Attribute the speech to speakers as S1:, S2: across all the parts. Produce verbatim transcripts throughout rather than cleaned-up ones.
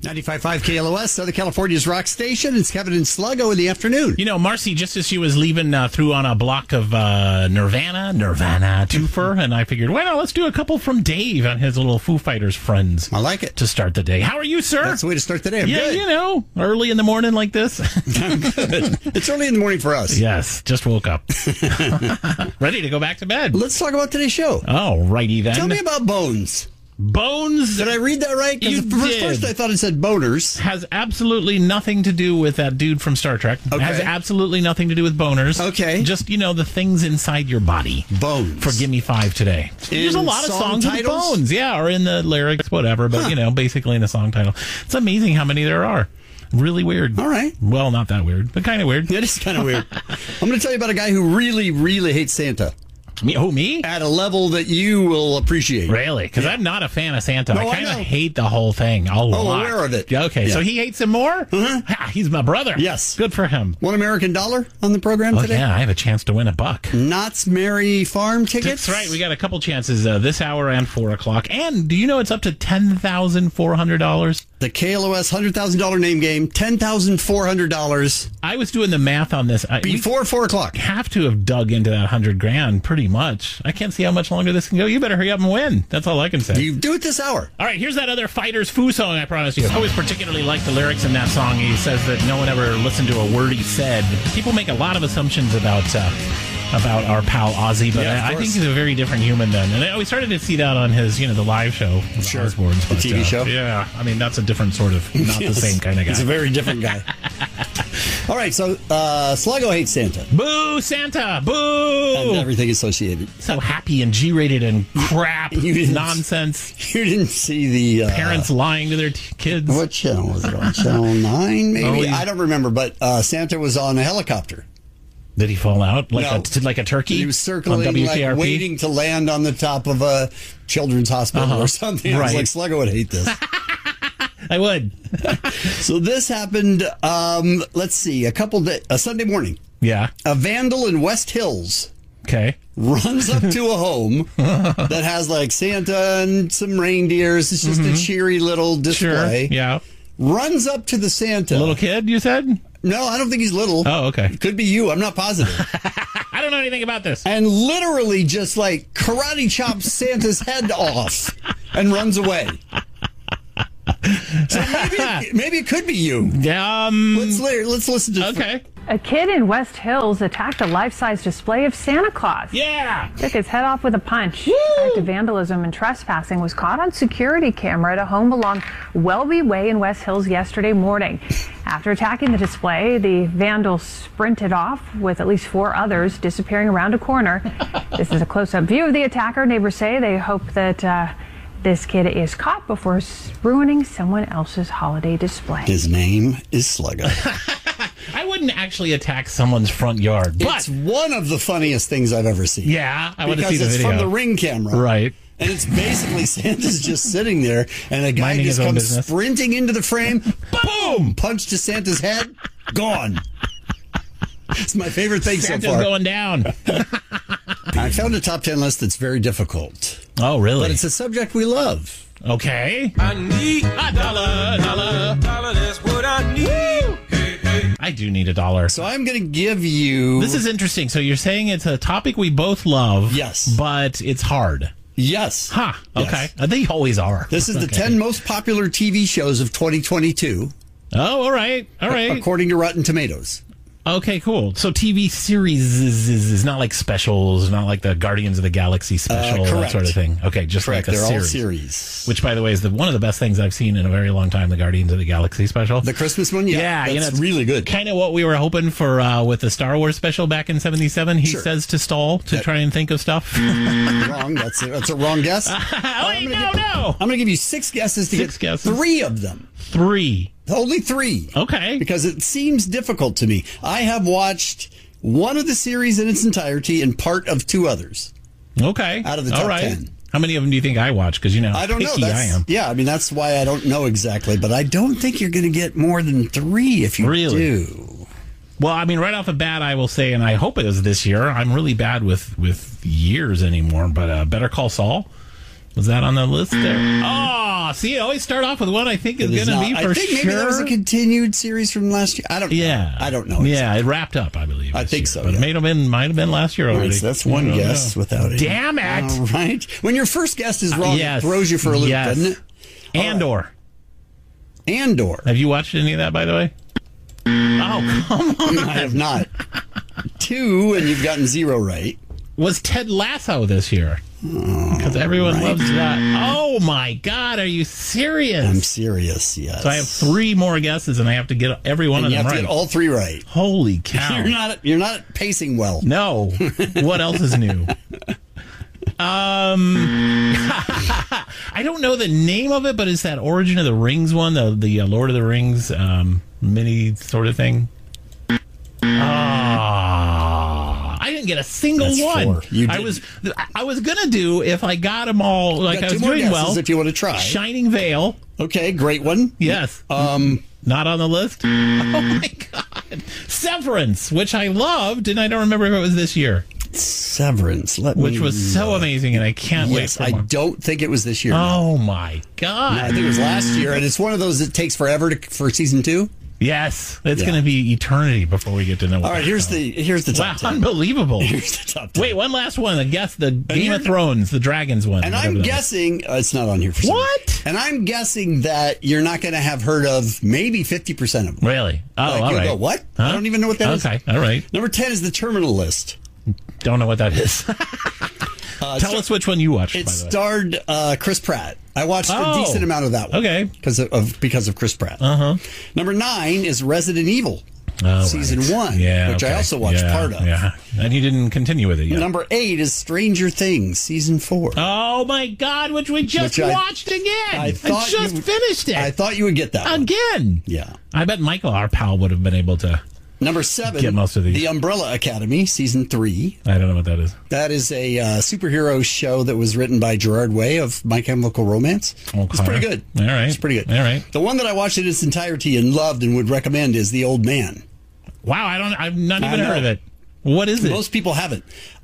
S1: ninety-five point five K L O S, Southern California's rock station. It's Kevin and Sluggo in the afternoon.
S2: You know, Marcy, just as she was leaving, uh, threw on a block of uh, Nirvana, Nirvana twofer, and I figured, well, let's do a couple from Dave and his little Foo Fighters friends.
S1: I like it.
S2: To start the day. How are you, sir?
S1: That's the way to start the day. I'm
S2: yeah,
S1: good.
S2: you know, early in the morning like this.
S1: I'm good. It's early in the morning for us.
S2: Yes, just woke up. Ready to go back to bed.
S1: Let's talk about today's show.
S2: All righty then.
S1: Tell me about Bones.
S2: Bones?
S1: Did I read that right?
S2: You
S1: Because first I thought it said boners.
S2: Has absolutely nothing to do with that dude from Star Trek.
S1: Okay.
S2: Has absolutely nothing to do with boners.
S1: Okay.
S2: Just, you know, the things inside your body.
S1: Bones.
S2: For Gimme Five today.
S1: In
S2: There's a lot of
S1: song
S2: songs
S1: titles?
S2: with bones. Yeah, or in the lyrics, whatever. But,
S1: Huh.
S2: you know, basically in the song title. It's amazing how many there are. Really weird.
S1: All right.
S2: Well, not that weird, but kind of weird.
S1: It is kind of weird. I'm going to tell you about a guy who really, really hates Santa.
S2: Me? Oh, me?
S1: At a level that you will appreciate.
S2: Really? Because
S1: Yeah.
S2: I'm not a fan of Santa.
S1: No,
S2: I
S1: I
S2: kind of
S1: know.
S2: hate the whole thing a lot.
S1: Oh, aware of it.
S2: Yeah, okay,
S1: Yeah.
S2: so he hates him more?
S1: Uh-huh.
S2: Ha, he's my brother.
S1: Yes.
S2: Good for him.
S1: One American dollar on the program
S2: Oh,
S1: today.
S2: yeah, I have a chance to win a buck.
S1: Knott's Merry Farm tickets.
S2: That's right. We got a couple chances uh, this hour and four o'clock. And do you know it's up to ten thousand four hundred dollars?
S1: The K L O S one hundred thousand dollars name game, ten thousand four hundred dollars
S2: I was doing the math on this. I,
S1: before four o'clock.
S2: we have to have dug into that hundred grand pretty much. I can't see how much longer this can go. You better hurry up and win. That's all I can say.
S1: You do it this hour.
S2: All right, here's that other Fighters Foo song I promised you. I always particularly like the lyrics in that song. He says that no one ever listened to a word he said. People make a lot of assumptions about uh, about our pal Ozzy, but
S1: Yeah, of
S2: I, I
S1: course.
S2: think he's a very different human then. And I, we started to see that on his, you know, the live show. with
S1: Sure.
S2: Osbournes,
S1: The
S2: but,
S1: T V
S2: uh,
S1: show?
S2: Yeah, I mean, that's a different sort of, not the
S1: Yes.
S2: same kind of guy.
S1: He's a very different guy. All right, so uh, Sluggo hates Santa
S2: Boo, Santa! Boo!
S1: and everything associated.
S2: So happy and G-rated and crap
S1: You didn't-
S2: nonsense.
S1: You didn't see the... Uh,
S2: Parents lying to their t- kids.
S1: What channel was it on? Channel nine, maybe?
S2: Oh, he-
S1: I don't remember, but uh, Santa was on a helicopter.
S2: Did he fall out like
S1: No.
S2: a like a turkey?
S1: He was
S2: on
S1: circling,
S2: W K R P?
S1: like waiting to land on the top of a children's hospital
S2: Uh-huh.
S1: or something. I was
S2: Right.
S1: like, Sluggo would hate this.
S2: I would.
S1: So this happened, um, let's see, a couple days, a Sunday morning.
S2: Yeah.
S1: A vandal in West Hills
S2: Okay.
S1: runs up to a home that has like Santa and some reindeers. It's just a cheery little display.
S2: Sure. Yeah.
S1: Runs up to the Santa.
S2: Little kid, you said?
S1: No, I don't think he's little.
S2: Oh, okay.
S1: Could be you. I'm not positive.
S2: I don't know anything about this.
S1: And literally just like karate chops Santa's head off and runs away. So maybe, maybe it could be you.
S2: Um.
S1: Let's li- let's listen to.
S2: Okay.
S3: A kid in West Hills attacked a life-size display of Santa Claus.
S2: Yeah.
S3: Took his head off with a punch. Active vandalism and trespassing was caught on security camera at a home along Welby Way in West Hills yesterday morning. After attacking the display, the vandal sprinted off with at least four others disappearing around a corner. This is a close-up view of the attacker. Neighbors say they hope that uh, this kid is caught before s- ruining someone else's holiday display.
S1: His name is Sluggo.
S2: I wouldn't actually attack someone's front yard, but
S1: It's one of the funniest things I've ever seen.
S2: yeah, I want to see
S1: Because
S2: the
S1: it's
S2: video.
S1: from the Ring camera.
S2: Right.
S1: And it's basically Santa's just sitting there, and a guy
S2: Minding
S1: just
S2: his own
S1: comes
S2: business.
S1: sprinting into the frame. Boom! Punch to Santa's head. Gone. It's my favorite thing
S2: Santa's
S1: so far.
S2: going down.
S1: I found a top ten list that's very difficult,
S2: Oh, really?
S1: but it's a subject we love.
S2: Okay.
S4: I need
S2: A dollar, dollar.
S4: dollar, that's what I need. Hey, hey.
S2: I do need a dollar.
S1: So I'm going to give you.
S2: This is interesting. So you're saying it's a topic we both love.
S1: Yes.
S2: But it's hard.
S1: Yes.
S2: Huh.
S1: Yes.
S2: Okay. Uh, They always are.
S1: This is the
S2: Okay.
S1: ten most popular T V shows of twenty twenty-two,
S2: Oh, all right. All right.
S1: according to Rotten Tomatoes.
S2: Okay, cool. So T V series is, is, is not like specials, not like the Guardians of the Galaxy special, that
S1: correct.
S2: sort of thing. Okay, just
S1: Correct.
S2: like a
S1: They're
S2: series.
S1: all series.
S2: Which, by the way, is the, one of the best things I've seen in a very long time, the Guardians of the Galaxy special.
S1: The Christmas one? Yeah.
S2: Yeah,
S1: that's
S2: you know, it's
S1: really good.
S2: Kind of what we were hoping for uh, with the Star Wars special back in seventy-seven. He
S1: Sure.
S2: says to stall to
S1: That-
S2: try and think of stuff.
S1: Wrong. That's a, that's a wrong guess.
S2: oh, wait,
S1: gonna
S2: no,
S1: give-
S2: no.
S1: I'm going to give you six guesses to
S2: Six
S1: get
S2: guesses.
S1: three of them.
S2: Three.
S1: Only three.
S2: Okay.
S1: Because it seems difficult to me. I have watched one of the series in its entirety and part of two others.
S2: Okay.
S1: Out of the
S2: All
S1: top
S2: right.
S1: ten.
S2: How many of them do you think I watch? Because, you know,
S1: I don't know.
S2: picky
S1: That's,
S2: I am.
S1: Yeah, I mean, that's why I don't know exactly. But I don't think you're going to get more than three if you
S2: Really?
S1: do.
S2: Well, I mean, right off the bat, I will say, and I hope it is this year, I'm really bad with, with years anymore, but uh, Better Call Saul. Was that on the list there? Oh, Oh, see, I always start off with what I think is
S1: It is
S2: going to
S1: not.
S2: be for
S1: I think
S2: sure.
S1: maybe that was a continued series from last year. I don't.
S2: yeah,
S1: know. I don't know.
S2: Yeah, it wrapped up, I believe.
S1: I
S2: this
S1: think
S2: year.
S1: so,
S2: But
S1: yeah.
S2: it may have been, might have been last year already.
S1: Right, so that's one
S2: I don't
S1: guess
S2: know.
S1: without it.
S2: Damn it!
S1: All right. When your first guess is wrong,
S2: yes.
S1: it throws you for a loop,
S2: yes.
S1: doesn't it?
S2: Andor.
S1: Andor.
S2: Have you watched any of that, by the way? Oh, come on.
S1: I have not. Two, and you've gotten zero right.
S2: Was Ted Lasso this year? Because everyone
S1: right.
S2: loves that. Oh, my God. Are you serious?
S1: I'm serious, yes.
S2: So I have three more guesses, and I have to get every one
S1: and
S2: of
S1: you
S2: them
S1: have
S2: right.
S1: to get all three right.
S2: Holy cow.
S1: You're not you're not pacing well.
S2: No. What else is new? Um, I don't know the name of it, but it's that Origin of the Rings one, the the uh, Lord of the Rings um, mini sort of thing. Ah, I didn't get a single
S1: That's
S2: one.
S1: four. You
S2: I
S1: didn't.
S2: was I was gonna do if I got them all like
S1: Got
S2: I
S1: two
S2: was
S1: more
S2: doing
S1: guesses
S2: well.
S1: if you want to try.
S2: Shining Veil,
S1: Okay, great one.
S2: yes.
S1: Um,
S2: Not on the list. Oh my God, Severance, which I loved, and I don't remember if it was this year.
S1: Severance. Let
S2: Which
S1: me
S2: was so
S1: look.
S2: amazing, and I can't
S1: Yes,
S2: wait
S1: I
S2: for more.
S1: don't think it was this year.
S2: Oh my God!
S1: I think it was last year, and it's one of those that takes forever to, for season two.
S2: Yes, it's
S1: Yeah.
S2: going to be eternity before we get to know.
S1: All right, here's the here's the
S2: wow,
S1: top ten.
S2: unbelievable.
S1: Here's the top ten.
S2: Wait, one last one. I guess the Game
S1: you're-
S2: of Thrones, the Dragons one.
S1: And
S2: whatever
S1: I'm
S2: that was.
S1: guessing uh, it's not on here for some
S2: What?
S1: reason. And I'm guessing that you're not going to have heard of maybe fifty percent of them.
S2: Really? Oh,
S1: Like,
S2: all
S1: you'll
S2: right.
S1: go, what?
S2: Huh?
S1: I don't even know what that is.
S2: Okay, all right.
S1: Number ten is the Terminal List.
S2: Don't know what that is.
S1: Uh,
S2: Tell
S1: star-
S2: us which one you watched.
S1: It
S2: by the way.
S1: starred uh, Chris Pratt. I watched
S2: Oh,
S1: a decent amount of that one.
S2: okay.
S1: Because of, of because of Chris Pratt.
S2: Uh huh.
S1: Number nine is Resident Evil,
S2: Oh,
S1: season
S2: right.
S1: one,
S2: Yeah,
S1: which I
S2: okay.
S1: also watched
S2: Yeah,
S1: part of.
S2: Yeah, and you didn't continue with it yet.
S1: Number eight is Stranger Things, season four.
S2: Oh my God! Which we just
S1: Which I-
S2: watched again.
S1: I thought
S2: just
S1: you-
S2: finished it
S1: I thought you would get that one.
S2: again.
S1: Yeah.
S2: I bet Michael, our pal, would have been able to.
S1: Number seven,
S2: Get most of these.
S1: The Umbrella Academy, season three.
S2: I don't know what that is.
S1: That is a uh, superhero show that was written by Gerard Way of My Chemical Romance. It's
S2: Okay.
S1: pretty good.
S2: All right.
S1: It's pretty good.
S2: All right.
S1: The one that I watched in its entirety and loved and would recommend is The Old Man.
S2: Wow, I don't. I've not
S1: I
S2: even heard
S1: know.
S2: of it. What is it?
S1: Most people haven't.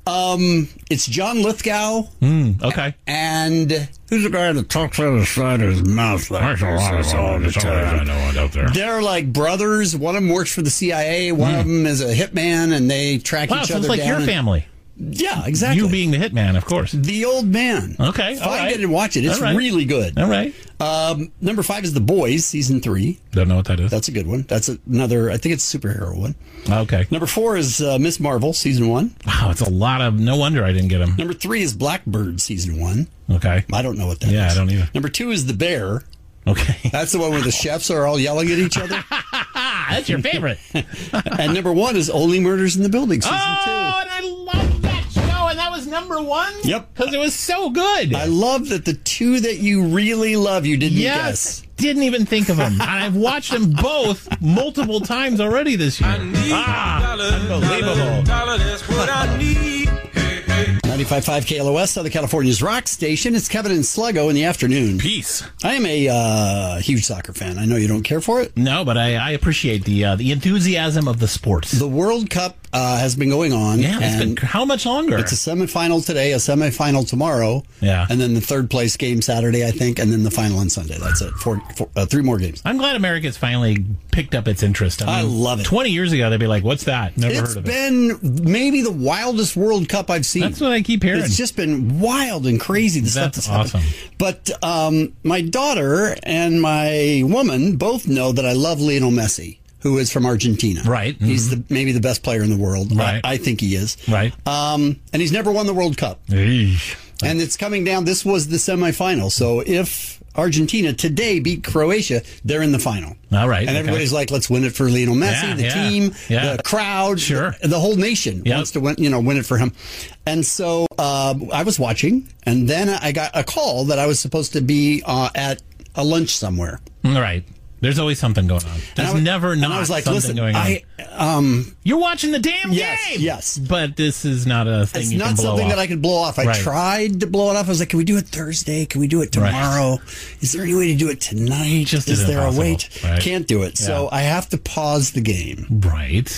S1: Um, it's John Lithgow
S2: Mm, okay.
S1: and who's the guy that talks out of the side of his mouth like this all the time?
S2: out there.
S1: They're like brothers. One of them works for the C I A. One of them is a hitman, and they track
S2: Wow,
S1: each
S2: sounds
S1: other
S2: like
S1: down.
S2: your
S1: and-
S2: family.
S1: Yeah, exactly.
S2: You being the hitman, of course.
S1: The Old Man.
S2: Okay, all
S1: Find
S2: right.
S1: it and watch it. It's
S2: All right.
S1: really good.
S2: All right.
S1: Um, number five is The Boys, season three.
S2: Don't know what that is.
S1: That's a good one. That's another, I think it's a superhero one.
S2: Okay.
S1: Number four is uh, Miss Marvel, season one.
S2: Wow, it's a lot of. No wonder I didn't get them.
S1: Number three is Blackbird, season one.
S2: Okay.
S1: I don't know what that is.
S2: Yeah, I don't either.
S1: Number two is The Bear.
S2: Okay.
S1: That's the one where the chefs are all yelling at each other.
S2: Ah, that's your favorite.
S1: And number one is Only Murders in the Building, season
S2: Oh, and I love that show, and that was number one.
S1: Yep.
S2: Because it was so good.
S1: two. I love that the two that you really love, you didn't
S2: yes.
S1: guess.
S2: Didn't even think of them. And I've watched them both multiple times already this year.
S4: I need
S2: Ah,
S4: a dollar,
S2: unbelievable.
S4: dollar, dollar, that's what I need. Hey, hey.
S1: ninety-five point five K L O S, Southern California's rock station. It's Kevin and Sluggo in the afternoon.
S2: Peace.
S1: I am a uh, huge soccer fan. I know you don't care for it.
S2: No, but I, I appreciate the uh, the enthusiasm of the sports.
S1: The World Cup uh, has been going on.
S2: yeah, it's
S1: and
S2: been how much longer?
S1: it's a semifinal today, a semifinal tomorrow.
S2: Yeah.
S1: And then the third place game Saturday, I think, and then the final on Sunday. That's it. Four, four, uh, three more games.
S2: I'm glad America's finally picked up its interest.
S1: I love it.
S2: Twenty years ago, they'd be like, "What's that? Never
S1: It's
S2: heard of it."
S1: been maybe the wildest World Cup I've seen.
S2: That's what I keep hearing.
S1: It's just been wild and crazy. The stuff
S2: That's
S1: that's happened.
S2: awesome.
S1: But um, my daughter and my woman both know that I love Lionel Messi, who is from Argentina.
S2: Right.
S1: He's the maybe the best player in the world.
S2: Right.
S1: I, I think he is.
S2: Right.
S1: Um, and he's never won the World Cup.
S2: Eesh.
S1: And it's coming down. This was the semifinal. So if Argentina today beat Croatia, they're in the final.
S2: All right,
S1: And
S2: okay.
S1: everybody's like, let's win it for Lionel Messi,
S2: Yeah,
S1: the
S2: yeah,
S1: team,
S2: yeah.
S1: the crowd,
S2: Sure.
S1: the, the whole nation
S2: Yep.
S1: wants to win, you know, win it for him. And so uh, I was watching, and then I got a call that I was supposed to be uh, at a lunch somewhere.
S2: All right. There's always something going on.
S1: And
S2: There's
S1: I was-
S2: never
S1: and
S2: not
S1: I was like,
S2: something
S1: listen,
S2: going on.
S1: I, um,
S2: You're watching the damn
S1: Yes,
S2: game.
S1: yes.
S2: But this is not a thing
S1: it's
S2: you
S1: not
S2: can blow
S1: something
S2: off.
S1: that I could blow off. I
S2: Right.
S1: tried to blow it off. I was like, can we do it Thursday? Can we do it
S2: Right.
S1: tomorrow? Is there any way to do it tonight?
S2: Just
S1: is
S2: is
S1: there
S2: impossible.
S1: a way? To,
S2: Right.
S1: Can't do it. So
S2: Yeah.
S1: I have to pause the game.
S2: Right.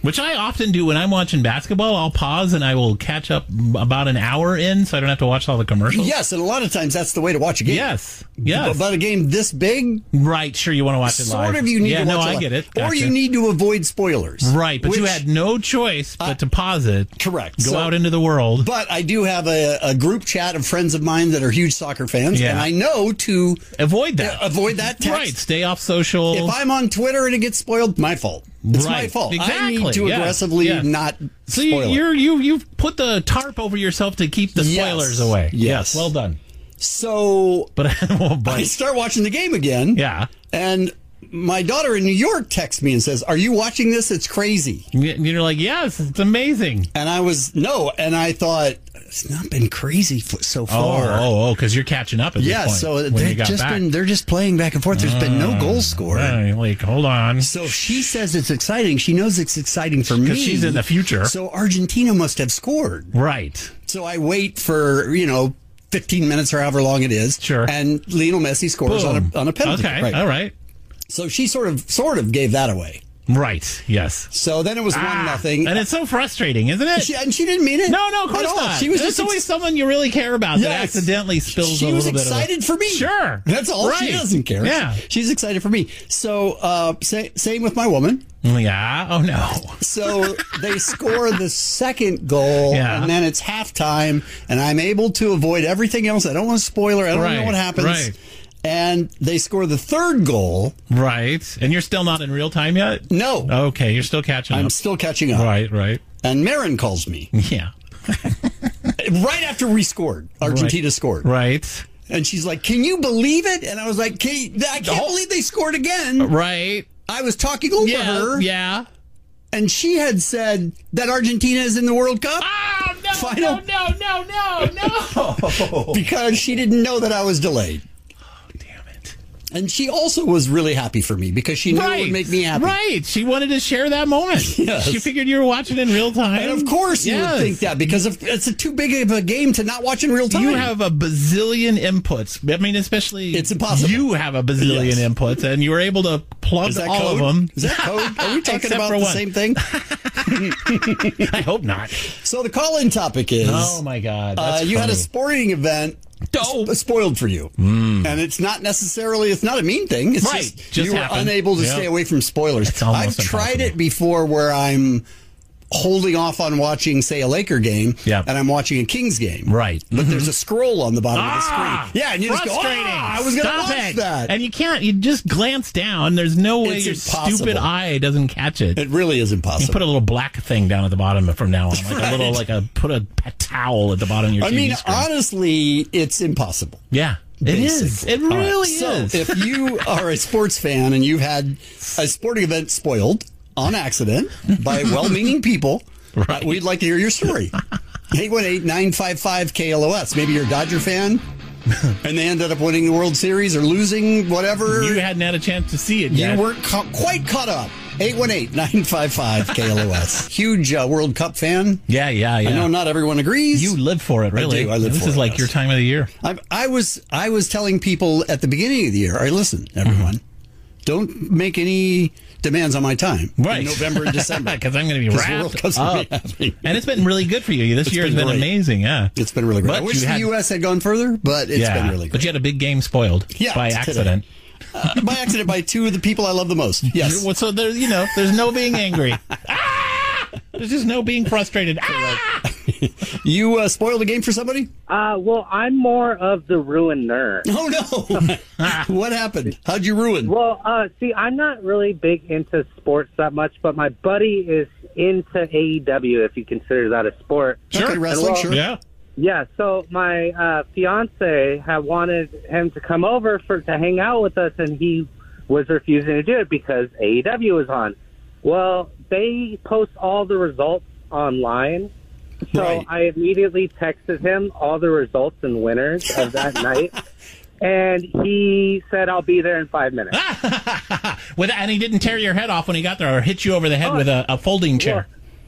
S2: Which I often do when I'm watching basketball. I'll pause and I will catch up about an hour in so I don't have to watch all the commercials.
S1: Yes, and a lot of times that's the way to watch a game.
S2: Yes. Yes.
S1: But a game this big,
S2: right, sure, you want to watch it live.
S1: sort of you need
S2: yeah,
S1: to watch
S2: no,
S1: it
S2: I
S1: live.
S2: get it.
S1: Or
S2: Gotcha.
S1: you need to avoid spoilers.
S2: Right, but
S1: which-
S2: you had no choice but to pause it.
S1: Correct.
S2: Go
S1: So-
S2: out into the world.
S1: But I do have a, a group chat of friends of mine that are huge soccer fans,
S2: Yeah.
S1: and I know to
S2: Avoid that.
S1: avoid that text.
S2: Right, stay off social.
S1: If I'm on Twitter and it gets spoiled, my fault. It's my
S2: Right,
S1: fault. I
S2: exactly,
S1: need to
S2: yes,
S1: aggressively
S2: yes.
S1: not
S2: So you,
S1: spoil it.
S2: you're you you've put the tarp over yourself to keep the
S1: Yes.
S2: spoilers away.
S1: Yes.
S2: well done.
S1: So
S2: But I won't
S1: I
S2: bite.
S1: start watching the game again.
S2: Yeah,
S1: And my daughter in New York texts me and says, "Are you watching this? It's crazy."
S2: Y- you're like, yes, it's amazing.
S1: And I was, no. And I thought, it's not been crazy f- so
S2: Oh,
S1: far.
S2: oh, oh, because you're catching up at
S1: Yeah,
S2: this point.
S1: so
S2: when you
S1: they've
S2: got
S1: just
S2: back.
S1: been, they're just playing back and forth. There's been no goals scored.
S2: Right, like, hold on.
S1: So she says it's exciting. She knows it's exciting for me.
S2: Because she's in the future.
S1: So Argentina must have scored.
S2: Right.
S1: So I wait for, you know, fifteen minutes or however long it is.
S2: Sure.
S1: And Lionel Messi scores on
S2: Boom.
S1: a, on a penalty.
S2: Okay,
S1: Right.
S2: all right.
S1: So she sort of sort of gave that away.
S2: Right, yes.
S1: So then it was one
S2: Ah,
S1: nothing.
S2: And it's so frustrating, isn't it?
S1: She, and she didn't mean it.
S2: no, no, of
S1: at
S2: course
S1: all.
S2: not.
S1: She was
S2: There's
S1: just
S2: always
S1: ex-
S2: someone you really care about that
S1: Yes.
S2: accidentally spills
S1: She
S2: a
S1: was
S2: little bit of
S1: excited for me.
S2: Sure.
S1: That's all.
S2: Right.
S1: She doesn't care.
S2: Yeah.
S1: She's excited for me. So uh, sa- same with my woman.
S2: Yeah. Oh, no.
S1: So they score the second goal,
S2: Yeah.
S1: and then it's halftime, and I'm able to avoid everything else. I don't want to spoil her. I don't
S2: Right,
S1: know what happens.
S2: right.
S1: And they score the third goal.
S2: Right. And you're still not in real time yet?
S1: No,
S2: Okay, you're still catching
S1: I'm
S2: up.
S1: still catching up.
S2: Right, right.
S1: And Marin calls me
S2: Yeah.
S1: right after we scored. Argentina
S2: Right.
S1: scored.
S2: Right.
S1: And she's like, "Can you believe it?" And I was like, "Can you- I can't believe they scored again."
S2: Right.
S1: I was talking over
S2: Yeah.
S1: her,
S2: Yeah.
S1: and she had said that Argentina is in the World Cup
S2: Oh, no,
S1: Final-
S2: no, no, no, no, no.
S1: because she didn't know that I was delayed.
S2: Damn it.
S1: And she also was really happy for me because she knew it would make me happy.
S2: Right. She wanted to share that moment.
S1: Yes.
S2: She figured you were watching in real time.
S1: And of course you
S2: Yes.
S1: would think that because if it's a too big of a game to not watch in real time.
S2: You have a bazillion inputs. I mean, especially
S1: It's impossible.
S2: You have a bazillion
S1: Yes.
S2: inputs, and you were able to plug
S1: Is that
S2: all
S1: code?
S2: of them.
S1: Is that code? Are we talking
S2: Except
S1: about
S2: for
S1: the
S2: one.
S1: same thing?
S2: I hope not.
S1: So the call-in topic is
S2: Oh my God!
S1: uh,
S2: That's
S1: you had a
S2: funny.
S1: sporting event
S2: Oh.
S1: sp- spoiled for you. And it's not necessarily, it's not a mean thing. It's
S2: Right.
S1: just,
S2: Just
S1: you were
S2: happened.
S1: unable to
S2: Yep.
S1: stay away from spoilers.
S2: It's almost
S1: I've tried
S2: impossible.
S1: it before where I'm holding off on watching, say, a Laker game,
S2: Yeah.
S1: and I'm watching a Kings game.
S2: Right.
S1: But there's a scroll on the bottom
S2: Ah,
S1: of the screen. Yeah, and you just go,
S2: frustrating.
S1: "Ah, I was going to
S2: Stop
S1: watch
S2: it.
S1: that.
S2: And you can't. You just glance down. There's no way
S1: It's
S2: your
S1: impossible.
S2: stupid eye doesn't catch it.
S1: It really is
S2: You
S1: impossible.
S2: put a little black thing down at the bottom from now on, like a little,
S1: Right.
S2: like a put a, a towel at the bottom of your
S1: I
S2: T V
S1: mean,
S2: screen.
S1: honestly, it's impossible.
S2: Yeah, it is.
S1: Basically.
S2: It
S1: All right.
S2: really
S1: So,
S2: is.
S1: if you are a sports fan and you've had a sporting event spoiled on accident by well-meaning people,
S2: Right.
S1: uh, we'd like to hear your story. eight one eight, nine five five, K L O S. Maybe you're a Dodger fan and they ended up winning the World Series or losing, whatever.
S2: you hadn't had a chance to see it
S1: You
S2: yet.
S1: weren't ca- quite caught up. eight one eight, nine five five, K L O S. Huge uh, World Cup fan.
S2: yeah, yeah, yeah.
S1: I know not everyone agrees.
S2: You live for it, really.
S1: do. I live
S2: this
S1: for
S2: is
S1: it,
S2: like
S1: yes.
S2: your time of the year.
S1: I, I was I was telling people at the beginning of the year, all right, listen, everyone, don't make any demands on my time
S2: Right.
S1: in November and December.
S2: Because I'm going to be
S1: 'Cause the World
S2: wrapped
S1: Cup's gonna
S2: up.
S1: be happening.
S2: And it's been really good for you. This
S1: It's
S2: year has
S1: been
S2: been
S1: great.
S2: amazing, yeah.
S1: It's been really great.
S2: But
S1: I wish
S2: you had-
S1: the U S had gone further, but it's
S2: yeah.
S1: been really
S2: But
S1: great.
S2: you had a big game spoiled
S1: Yeah,
S2: by
S1: today.
S2: accident.
S1: Uh, by accident, by two of the people I love the most. Yes.
S2: Well, So there's, you know, there's no being angry. ah! There's just no being frustrated. Ah!
S1: You uh, spoiled a game for somebody?
S5: Uh, well, I'm more of the ruiner.
S1: Oh, no. What happened? How'd you ruin?
S5: Well, uh, see, I'm not really big into sports that much, but my buddy is into A E W, if you consider that a sport.
S1: Okay, wrestling,
S5: And well,
S1: sure.
S2: Yeah.
S5: Yeah, so my uh, fiance had wanted him to come over for to hang out with us, and he was refusing to do it because A E W was on. Well, they post all the results online, so
S1: Right.
S5: I immediately texted him all the results and winners of that night, and he said, I'll be there in five minutes.
S2: With, and he didn't tear your head off when he got there or hit you over the head
S5: Oh,
S2: with a, a folding chair.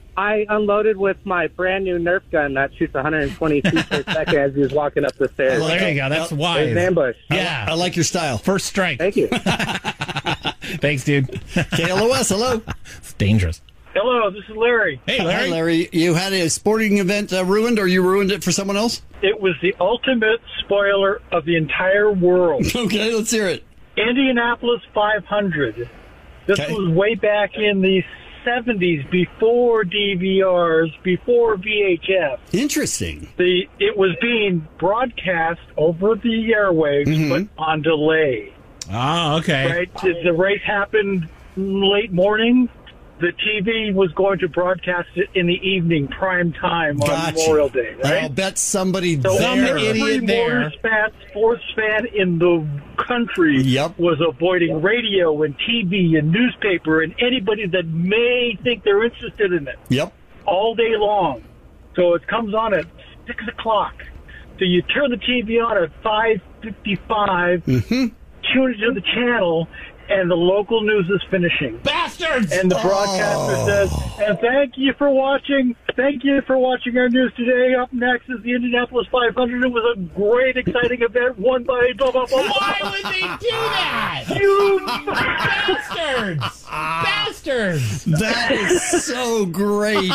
S5: I unloaded with my brand new Nerf gun that shoots one hundred twenty feet per second as he was walking up the stairs.
S2: Well, there you go. That's
S5: It was
S2: wise.
S5: an ambush.
S2: Yeah.
S1: I like your style.
S2: First strike.
S5: Thank you.
S2: Thanks, dude.
S1: K L O S, hello.
S2: It's dangerous.
S6: Hello, this is Larry.
S2: Hey,
S1: Hi,
S2: Larry.
S1: Larry. You had a sporting event uh, ruined, or you ruined it for someone else?
S6: It was the ultimate spoiler of the entire world.
S1: Okay, let's hear it.
S6: Indianapolis five hundred. This
S1: Okay.
S6: was way back in the seventies, before D V Rs, before V H F.
S1: Interesting.
S6: The it was being broadcast over the airwaves,
S1: Mm-hmm.
S6: but on delay.
S2: Oh, okay.
S6: Right? The, the race happened late morning. The T V was going to broadcast it in the evening, prime time on
S1: Gotcha.
S6: Memorial Day. Right?
S1: I'll bet somebody
S6: So
S2: Some
S1: there.
S2: idiot
S6: every
S2: there.
S6: motor fan, sports fan in the country
S1: Yep.
S6: was avoiding radio and T V and newspaper and anybody that may think they're interested in it
S1: Yep.
S6: all day long. So it comes on at six o'clock. So you turn the T V on at five fifty-five,
S1: Mm-hmm.
S6: tune into the channel, and the local news is finishing.
S2: Bastards!
S6: And the broadcaster
S1: Oh.
S6: says, and thank you for watching. Thank you for watching our news today. Up next is the Indianapolis five hundred. It was a great, exciting event won by blah, blah, blah, blah.
S2: Why would they do that?
S6: You
S2: Bastards! Bastards!
S1: That is so great.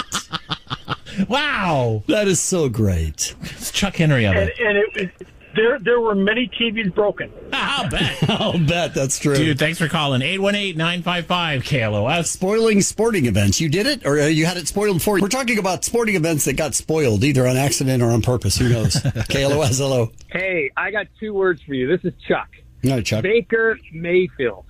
S2: Wow.
S1: That is so great.
S2: It's Chuck Henry of
S6: and,
S2: it.
S6: and it, it, there, there were many T Vs broken.
S2: I'll bet.
S1: I'll bet that's true.
S2: Dude, thanks for calling. eight one eight, nine five five, K L O S.
S1: Spoiling sporting events. You did it, or you had it spoiled for you? We're talking about sporting events that got spoiled, either on accident or on purpose. Who knows? K L O S, hello.
S7: Hey, I got two words for you. This is Chuck.
S1: All right, Chuck.
S7: Baker Mayfield.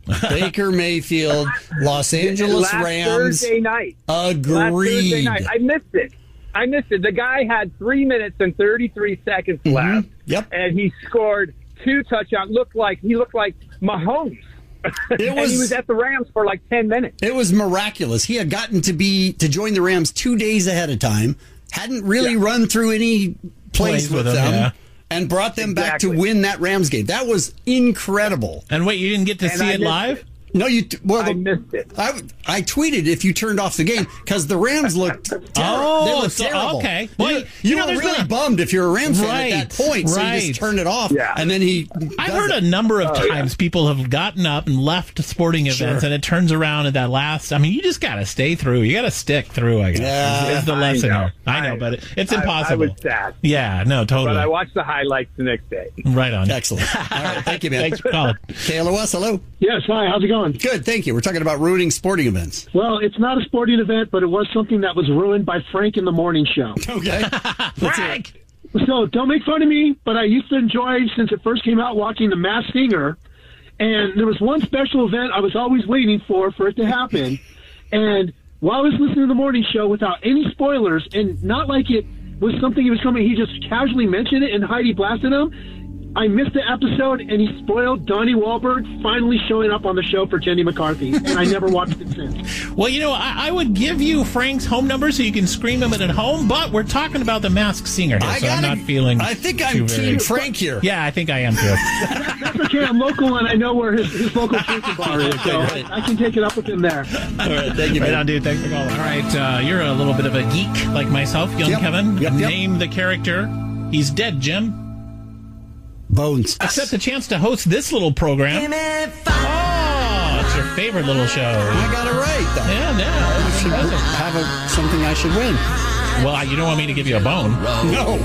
S1: Baker Mayfield, Los Angeles
S7: Last
S1: Rams.
S7: Thursday night. Last
S1: Agreed.
S7: Thursday night. I missed it. I missed it. The guy had three minutes and thirty-three seconds left.
S1: Yep.
S7: And he scored two touchdowns. Looked like he looked like Mahomes.
S1: It
S7: and
S1: was-
S7: he was at the Rams for like ten minutes.
S1: It was miraculous. He had gotten to be to join the Rams two days ahead of time. Hadn't really
S7: Yeah.
S1: run through any plays
S2: Plays
S1: with
S2: with
S1: them,
S2: them, yeah.
S1: and brought them back to
S7: Exactly.
S1: win that Rams game. That was incredible.
S2: And wait, you didn't get to
S7: And
S2: see
S7: I
S2: it
S7: missed
S2: live?
S7: it.
S1: No, you t- well,
S7: I
S1: the,
S7: missed it.
S1: I, I tweeted if you turned off the game because the Rams looked terrible.
S2: Oh,
S1: they looked
S2: so-
S1: terrible.
S2: okay. Well,
S1: you,
S2: you
S1: you,
S2: know,
S1: were
S2: there's
S1: really
S2: been a-
S1: bummed if you're a Rams fan
S2: Right,
S1: at that point, so you
S2: right.
S1: just turned it off.
S7: Yeah.
S1: And then he.
S2: I've
S1: does
S2: heard
S1: it.
S2: a number of
S7: Oh,
S2: times people have gotten up and left sporting events, and it turns around at that last. I mean, you just got to stay through. You got to stick through, I guess.
S1: Yeah,
S2: is, is the
S7: I
S2: lesson
S7: know.
S2: here. I know,
S7: I-
S2: but it, it's
S7: I-
S2: impossible.
S7: I, was sad.
S2: Yeah, no, totally.
S7: But I watched the highlights the next day.
S2: right on.
S1: Excellent. All right, thank you, man.
S2: Thanks for calling.
S1: K L O S, hello.
S8: Yes, hi, how's it going?
S1: Good, thank you. We're talking about ruining sporting events.
S8: Well, it's not a sporting event, but it was something that was ruined by Frank in the morning show.
S1: Okay.
S2: Frank!
S8: So don't make fun of me, but I used to enjoy, since it first came out, watching The Masked Singer. And there was one special event I was always waiting for, for it to happen. And while I was listening to the morning show without any spoilers, and not like it was something he was coming, he just casually mentioned it and Heidi blasted him. I missed the episode, and he spoiled Donnie Wahlberg finally showing up on the show for Jenny McCarthy, and I never watched it since.
S2: Well, you know, I, I would give you Frank's home number so you can scream him at home, but we're talking about the Masked Singer here,
S1: I
S2: so I'm
S1: gotta-
S2: not feeling.
S1: I think
S2: too
S1: I'm
S2: very-
S1: Team Frank here.
S2: Yeah, I think I am too.
S8: That's okay, I'm local, and I know where his, his local drinking bar is, so
S1: Okay, great.
S8: I can take it up with him there.
S1: All right, thank you,
S2: Right
S1: man.
S2: on, dude. Thanks for calling. All right, uh, you're a little bit of a geek like myself, young
S1: Yep.
S2: Kevin.
S1: Yep, yep.
S2: Name the character. He's dead, Jim.
S1: Bones.
S2: Accept the chance to host this little program. Oh, it's your favorite little show.
S1: I got it right, though.
S2: Yeah, yeah.
S1: I should
S2: Impressive.
S1: have a, something I should win.
S2: Well, you don't want me to give you a bone.
S1: No.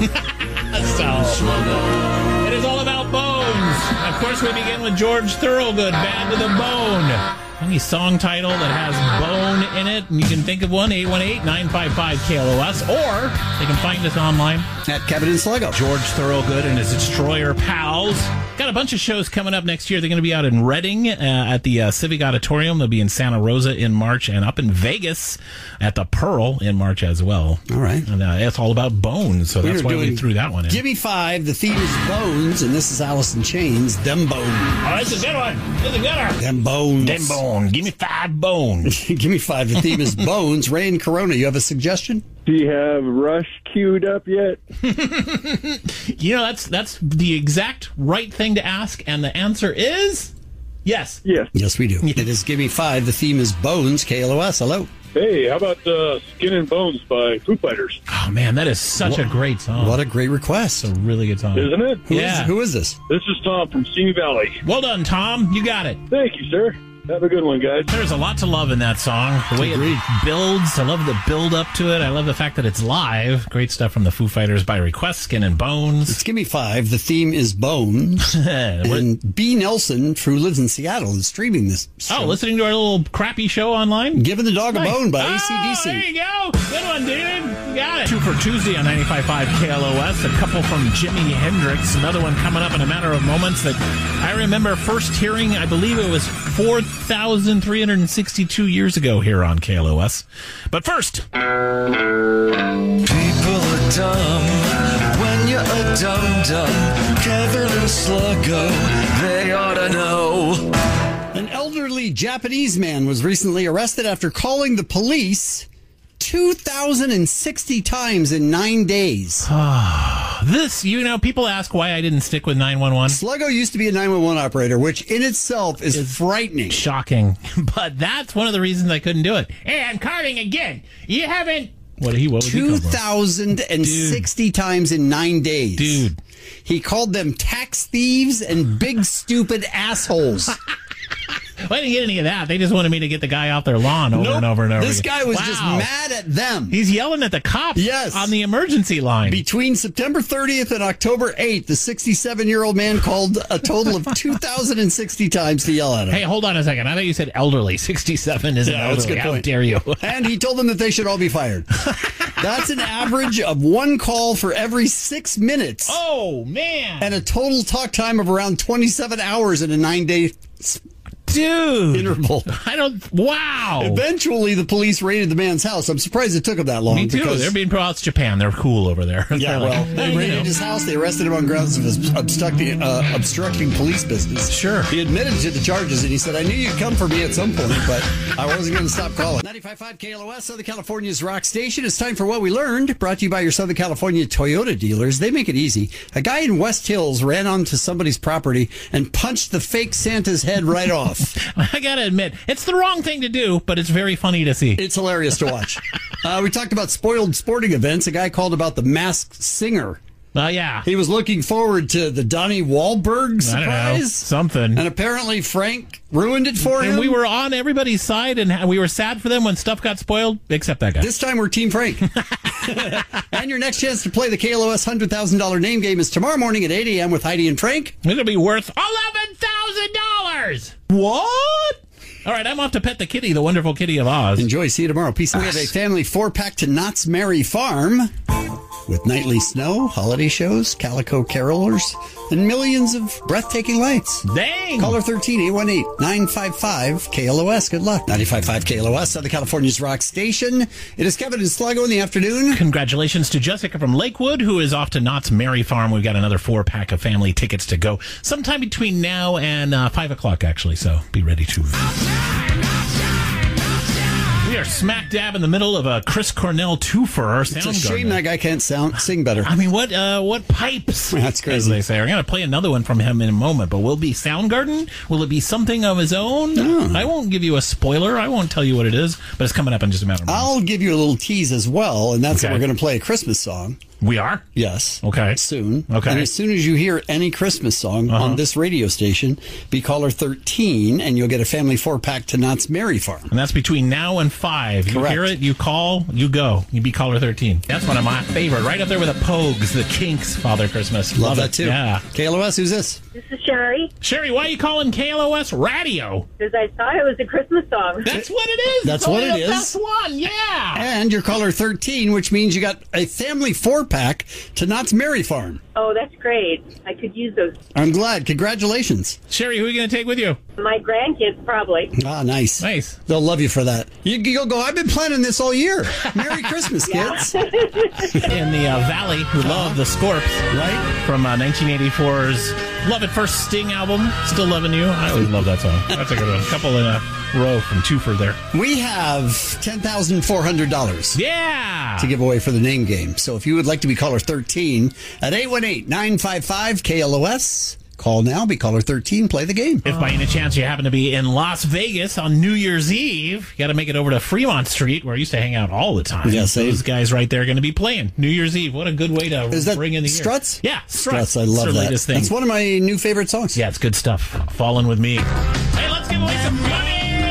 S2: So, it is all about bones. Of course, we begin with George Thorogood, Band to the Bone. Any song title that has bone in it, and you can think of one, eight one eight, nine five five, K L O S, or they can find us online.
S1: At Kevin and Sluggo.
S2: George Thorogood and his Destroyer pals. Got a bunch of shows coming up next year. They're going to be out in Reading uh, at the uh, Civic Auditorium. They'll be in Santa Rosa in March, and up in Vegas at the Pearl in March as well.
S1: All right.
S2: And uh, it's all about bones, so that's
S1: We are
S2: why we
S1: doing
S2: threw that one in.
S1: Give me five. The theme is bones, and this is Alice in Chains. Them bones.
S2: Oh, this is a good one. This is a good one.
S1: Them bones.
S2: Them bones. Give me five bones.
S1: Give me five. The theme is bones. Ray and Corona, you have a suggestion?
S9: Do you have Rush queued up yet?
S2: You know, that's that's the exact right thing to ask, and the answer is yes.
S9: Yes.
S1: Yes, we do. It is Give Me Five. The theme is bones. K L O S. Hello.
S9: Hey, how about uh, Skin and Bones by Foo Fighters?
S2: Oh, man, that is such a great song.
S1: What a great request.
S2: It's a really good song.
S9: Isn't it?
S1: Who is-
S2: Yeah.
S1: who is this?
S9: This is Tom from Simi Valley.
S2: Well done, Tom. You got it.
S9: Thank you, sir. Have a good one, guys.
S2: There's a lot to love in that song. The way
S1: Agreed.
S2: it builds. I love the build up to it. I love the fact that it's live. Great stuff from the Foo Fighters by request, Skin and Bones.
S1: It's Gimme Five. The theme is Bones. And B. Nelson, who lives in Seattle, is streaming this show.
S2: Oh, listening to our little crappy show online?
S1: Giving the Dog a
S2: Nice.
S1: Bone by
S2: oh,
S1: A C D C.
S2: There you go. Good one, David. You got it. Two for Tuesday on ninety-five point five K L O S. A couple from Jimi Hendrix. Another one coming up in a matter of moments that I remember first hearing, I believe it was four thousand three hundred sixty-two years ago here on K L O S. But first,
S10: People are dumb when you're a dum-dum. Kevin and Sluggo, they ought to know.
S1: An elderly Japanese man was recently arrested after calling the police two thousand sixty times in nine days.
S2: this, you know, people ask why I didn't stick with nine one one.
S1: Sluggo used to be a nine one one operator, which in itself is
S2: It's
S1: frightening.
S2: Shocking. But that's one of the reasons I couldn't do it. Hey, I'm calling again. You haven't... What did he, what was he
S1: two
S2: called for?
S1: thousand sixty times in nine days.
S2: Dude.
S1: He called them tax thieves and big stupid assholes.
S2: Well, I didn't get any of that. They just wanted me to get the guy off their lawn over
S1: Nope.
S2: and over and over
S1: This
S2: again.
S1: guy was
S2: Wow.
S1: just mad at them.
S2: He's yelling at the cops
S1: Yes.
S2: on the emergency line.
S1: Between September thirtieth and October eighth, the sixty-seven-year-old man called a total of two thousand sixty times to yell at him.
S2: Hey, hold on a second. I thought you said elderly. sixty-seven isn't
S1: Yeah, that's a
S2: elderly.
S1: good
S2: How
S1: point.
S2: dare you?
S1: And he told them that they should all be fired. That's an average of one call for every six minutes.
S2: Oh, man.
S1: And a total talk time of around twenty-seven hours in a nine-day
S2: Dude.
S1: interval.
S2: I don't... Wow.
S1: Eventually, the police raided the man's house. I'm surprised it took him that long.
S2: Me too.
S1: because-
S2: They're being pro. It's Japan. They're cool over there.
S1: Yeah,
S2: They're
S1: well,
S2: like,
S1: they
S2: "Oh, you
S1: raided
S2: know."
S1: his house. They arrested him on grounds of his obstructing, uh, obstructing police business.
S2: Sure.
S1: He admitted to the charges, and he said, I knew you'd come for me at some point, but I wasn't going to stop calling. ninety-five point five K L O S, Southern California's rock station. It's time for What We Learned, brought to you by your Southern California Toyota dealers. They make it easy. A guy in West Hills ran onto somebody's property and punched the fake Santa's head right off.
S2: I got to admit, it's the wrong thing to do, but it's very funny to see.
S1: It's hilarious to watch. uh, we talked about spoiled sporting events. A guy called about the Masked Singer.
S2: Oh, uh, yeah.
S1: He was looking forward to the Donnie Wahlberg
S2: I don't know.
S1: surprise.
S2: Something.
S1: And apparently Frank ruined it for him.
S2: And we were on everybody's side, and we were sad for them when stuff got spoiled, except that guy.
S1: This time we're Team Frank. And your next chance to play the K L O S one hundred thousand dollars name game is tomorrow morning at eight a.m. with Heidi and Frank.
S2: It'll be worth eleven thousand dollars. What? All right, I'm off to pet the kitty, the wonderful kitty of Oz.
S1: Enjoy. See you tomorrow. Peace. We have a family four-pack to Knott's Merry Farm with nightly snow, holiday shows, calico carolers, and millions of breathtaking lights.
S2: Dang.
S1: Caller thirteen, eight one eight, nine five five, K L O S. Good luck. ninety-five point five K L O S, Southern California's rock station. It is Kevin and Sluggo in the afternoon.
S2: Congratulations to Jessica from Lakewood, who is off to Knott's Merry Farm. We've got another four-pack of family tickets to go sometime between now and uh, five o'clock, actually, so be ready to... We are smack dab in the middle of a Chris Cornell twofer.
S1: It's a shame that guy can't sound sing better.
S2: I mean, what uh, what pipes?
S1: That's crazy.
S2: As they say. We're going to play another one from him in a moment, but will it be Soundgarden? Will it be something of his own?
S1: No.
S2: I won't give you a spoiler. I won't tell you what it is, but it's coming up in just a matter of minutes.
S1: I'll give you a little tease as well, and that's
S2: Okay.
S1: that we're going to play a Christmas song.
S2: We are?
S1: Yes.
S2: Okay.
S1: Soon.
S2: Okay.
S1: And as soon as you hear any Christmas song
S2: Uh-huh.
S1: on this radio station, be caller thirteen, and you'll get a family four-pack to Knott's Merry Farm.
S2: And that's between now and five. You
S1: Correct.
S2: hear it, you call, you go. You be caller thirteen. That's one of my favorite. Right up there with the Pogues, the Kinks, Father Christmas.
S1: Love,
S2: Love
S1: that
S2: it.
S1: too.
S2: Yeah.
S1: K L O S, who's this?
S11: This is Sherry,
S2: Sherry, why are you calling K L O S radio?
S11: because I thought it was a Christmas song.
S2: That's what it is.
S1: That's
S2: It's
S1: what
S2: only
S1: it
S2: the
S1: is.
S2: best one. Yeah.
S1: And you're caller thirteen, which means you got a family four-pack to Knott's Merry Farm.
S11: Oh, that's great. I could use those.
S1: I'm glad. Congratulations.
S2: Sherry, who are you going to take with you?
S11: My grandkids, probably.
S1: Ah, nice.
S2: Nice.
S1: They'll love you for that. You, you'll go, I've been planning this all year. Merry Christmas, kids.
S2: In the uh, Valley, who love the Scorps.
S1: Right?
S2: From uh, nineteen eighty-four's Love at First Sting album. Still Loving You. I always love that song. That's a good one. A couple in a row from Twofer there.
S1: We have ten thousand four hundred dollars.
S2: Yeah.
S1: To give away for the name game. So if you would like to be caller thirteen at eight one eight, nine five five, K L O S, Call now, be caller thirteen, play the game.
S2: If by any chance you happen to be in Las Vegas on New Year's Eve, you got to make it over to Fremont Street, where I used to hang out all the time.
S1: Yes,
S2: those guys right there are going to be playing New Year's Eve. What a good way to
S1: Is that
S2: bring in the year.
S1: Struts?
S2: Yeah, Struts.
S1: Struts, I love
S2: It's their
S1: that.
S2: latest thing.
S1: That's one of my new favorite songs.
S2: Yeah, it's good stuff. Falling with me. Hey, let's give away some money!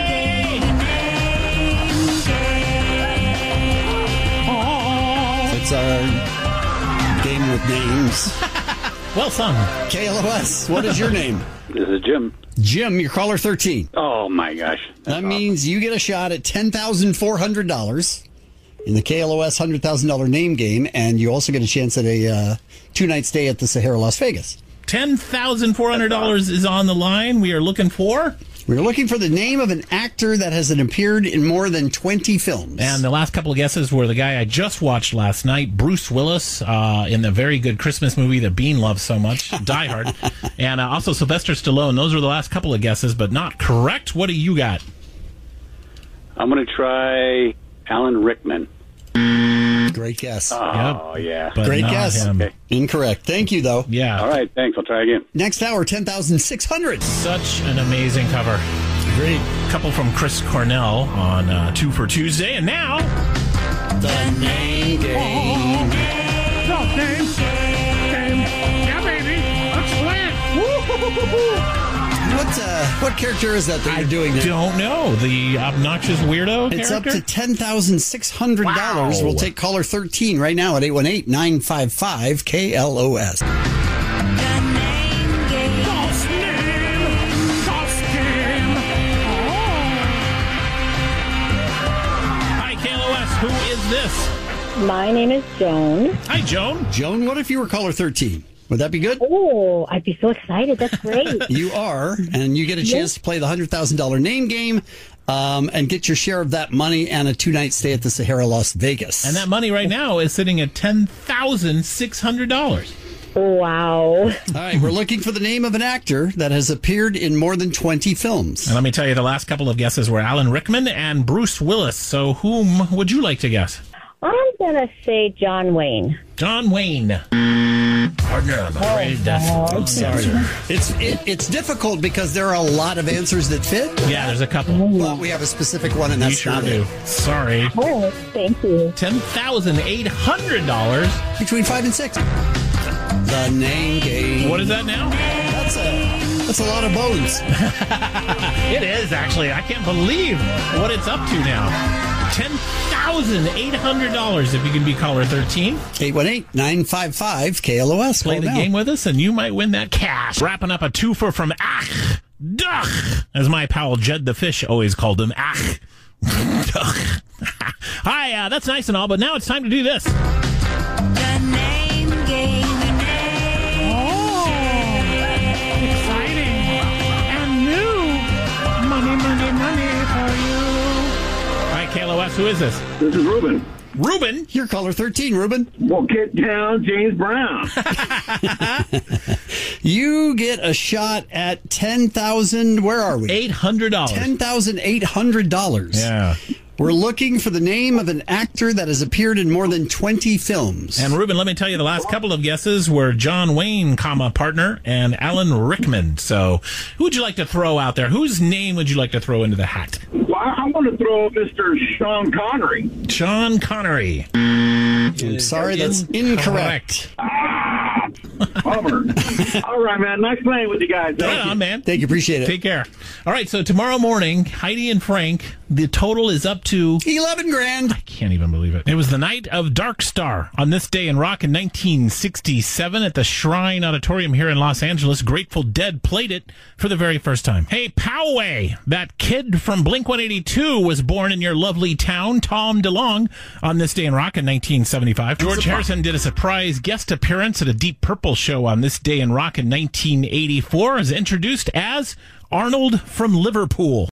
S1: It's our game with names.
S2: Well sung.
S1: K L O S, what is your name?
S12: This is Jim.
S1: Jim, you're caller thirteen.
S12: Oh, my gosh.
S1: That means you get a shot at ten thousand four hundred dollars in the K L O S one hundred thousand dollars name game, and you also get a chance at a uh, two-night stay at the Sahara Las Vegas.
S2: ten thousand four hundred dollars is on the line. We are looking for...
S1: We're looking for the name of an actor that has appeared in more than twenty films.
S2: And the last couple of guesses were the guy I just watched last night, Bruce Willis, uh, in the very good Christmas movie that Bean loves so much, Die Hard. And uh, also Sylvester Stallone. Those were the last couple of guesses, but not correct. What do you got?
S12: I'm going to try Alan Rickman.
S1: Great guess.
S12: Oh,
S2: Yep.
S12: yeah.
S2: But
S1: Great
S2: not
S1: guess.
S2: him.
S12: Okay.
S1: Incorrect. Thank you, though.
S2: Yeah.
S12: All right, thanks. I'll try again.
S1: Next hour, ten thousand six hundred dollars.
S2: Such an amazing cover.
S1: Great.
S2: Couple from Chris Cornell on uh, Two for Tuesday. And now...
S1: The name game.
S2: The name game. Yeah, baby. Let's play it.
S1: What, uh, what character is that that you're doing there?
S2: Don't know. The obnoxious weirdo
S1: It's
S2: character?
S1: up to ten thousand six hundred dollars.
S2: Wow.
S1: We'll take caller thirteen right now at eight one eight, nine five five, K L O S.
S2: Hi, K L O S. Who is this?
S11: My name is Joan.
S2: Hi, Joan.
S1: Joan, what if you were caller thirteen? Would that be good?
S11: Oh, I'd be so excited. That's great.
S1: You are, and you get a chance to play the one hundred thousand dollars name game um, and get your share of that money and a two-night stay at the Sahara Las Vegas.
S2: And that money right now is sitting at ten thousand six hundred dollars.
S11: Wow.
S1: All right, we're looking for the name of an actor that has appeared in more than twenty films.
S2: And let me tell you, the last couple of guesses were Alan Rickman and Bruce Willis. So whom would you like to guess?
S11: I'm going to say John Wayne.
S2: John Wayne. Partner, I'm afraid that's the wrong answer.
S1: It's it, it's difficult because there are a lot of answers that fit.
S2: Yeah, there's a couple.
S1: But we have a specific one, and
S2: You
S1: that's
S2: sure
S1: not
S2: do.
S1: it.
S2: Sorry.
S11: Oh, thank you.
S2: ten thousand eight hundred dollars.
S1: Between five and six. The name game.
S2: What is that now?
S1: That's a that's a lot of bones.
S2: It is, actually. I can't believe what it's up to now. ten thousand eight hundred dollars if you can be caller thirteen.
S1: eight one eight, nine five five, K L O S.
S2: Play
S1: Call
S2: the
S1: now.
S2: game with us, and you might win that cash. Wrapping up a twofer from Ach Duch, as my pal Jed the Fish always called him. Ach Duch. Hi, uh, that's nice and all, but now it's time to do this.
S13: The name game.
S2: Oh, exciting and new. Money, money, money for you. All right, K L O S, who is this?
S9: This is Ruben.
S2: Ruben?
S1: You're caller thirteen, Ruben.
S9: Well, get down, James Brown.
S1: You get a shot at ten thousand. Where are we?
S2: eight hundred dollars.
S1: Ten thousand eight hundred dollars.
S2: Yeah.
S1: We're looking for the name of an actor that has appeared in more than twenty films.
S2: And Ruben, let me tell you, the last couple of guesses were John Wayne, comma, partner, and Alan Rickman. So who would you like to throw out there? Whose name would you like to throw into the hat?
S9: Well, I, I want to throw Mister Sean Connery.
S2: Sean Connery.
S1: I'm sorry, that's incorrect.
S9: Ah, bummer. All right, man. Nice playing with you guys.
S2: Right on, man.
S1: Thank you. Appreciate it.
S2: Take care. All right, so tomorrow morning, Heidi and Frank, the total is up to
S1: eleven grand.
S2: I can't even believe it. It was the night of Dark Star. On this day in rock in nineteen sixty-seven at the Shrine Auditorium here in Los Angeles, Grateful Dead played it for the very first time. Hey, Poway, that kid from Blink one eighty-two was born in your lovely town, Tom DeLonge, on this day in rock in nineteen seventy-five. George Harrison did a surprise guest appearance at a Deep Purple show on this day in rock in nineteen eighty-four, as introduced as Arnold from Liverpool.